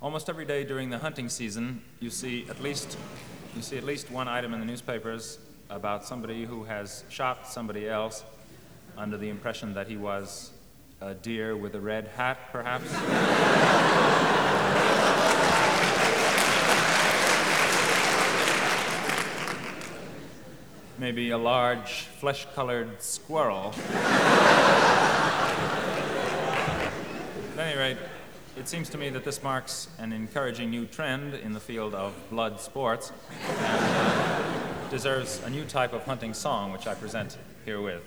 Almost every day during the hunting season, you see at least one item in the newspapers about somebody who has shot somebody else under the impression that he was a deer with a red hat, perhaps. Maybe a large, flesh-colored squirrel. At any rate, it seems to me that this marks an encouraging new trend in the field of blood sports and deserves a new type of hunting song, which I present herewith.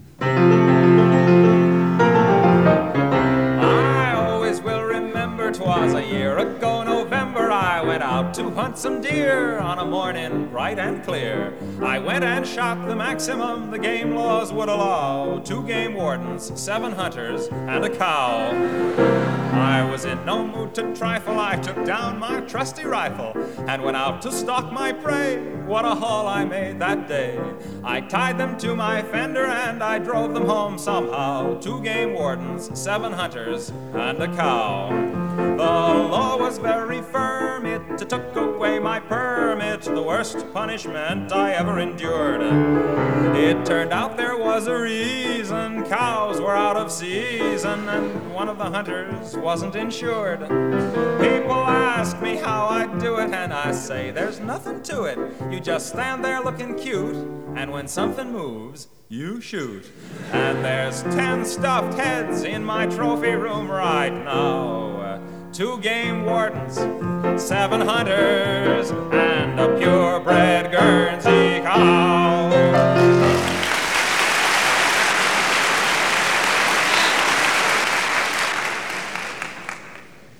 I always will remember 'twas a year ago November, I went out to hunt some deer on a morning bright and clear. I went and shot the maximum the game laws would allow, 2 game wardens, 7 hunters, and a cow. I was in no mood to trifle, I took down my trusty rifle and went out to stalk my prey. What a haul I made that day. I tied them to my fender and I drove them home somehow, 2 game wardens, 7 hunters, and a cow. The law was very firm, it took away my permit, the worst punishment I ever endured. It turned out there was a reason, cows were out of season and one of the hunters wasn't insured. People ask me how I do it and I say there's nothing to it. You just stand there looking cute and when something moves, you shoot. And there's 10 stuffed heads in my trophy room right now. 2 game wardens, 7 hunters,